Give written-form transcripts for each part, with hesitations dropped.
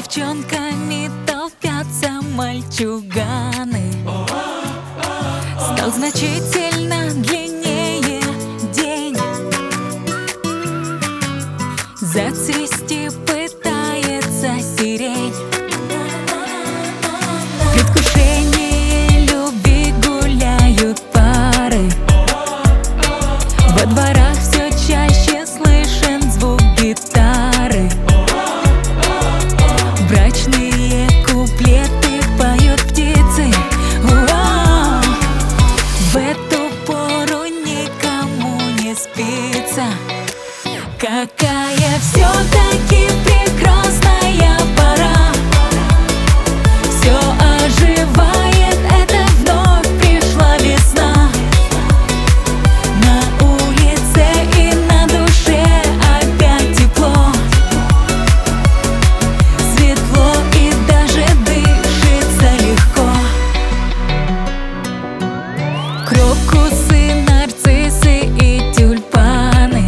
девчонками толпятся мальчуганы. Стал значительно длиннее день. Зацвести пытается сирень. В предвкушении любви гуляют пары. Во дворах все чаще слышен звук гитары. Брачные куплеты поют птицы. В эту пору никому не спится. Какая все-таки прекрасная пора. Все оживает, это вновь пришла весна. На улице и на душе опять тепло. Светло и даже дышится легко. Крокусы, нарциссы и тюльпаны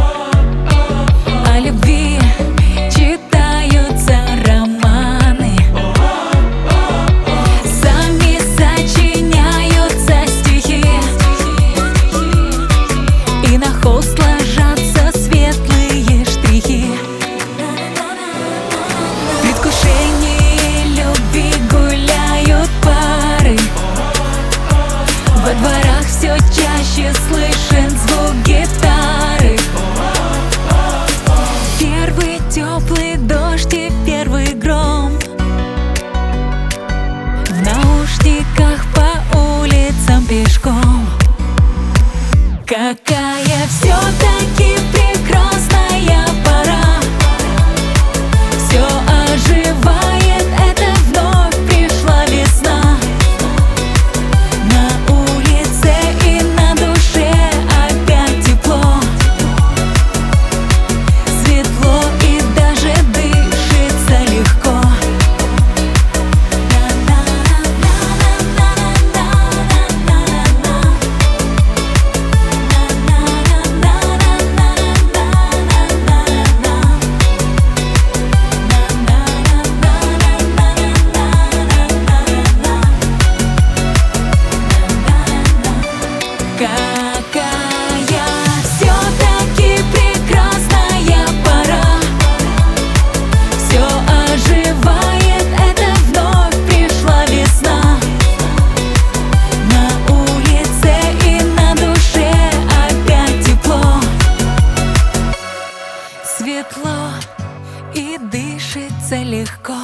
о любви читаются романы. Сами сочиняются стихи, и на холст ложатся светлые штрихи. В предвкушении любви гуляют пары. Во дворах все чаще слышен звук гитары. Первый теплый дождь и первый гром. В наушниках по улицам пешком. Какая все-таки прекрасная пора. Все оживает, это вновь пришла весна. На улице и на душе опять тепло. Светло и даже дышится легко. Какая все-таки прекрасная пора. Все оживает, это вновь пришла весна. На улице и на душе опять тепло. Светло и дышится легко.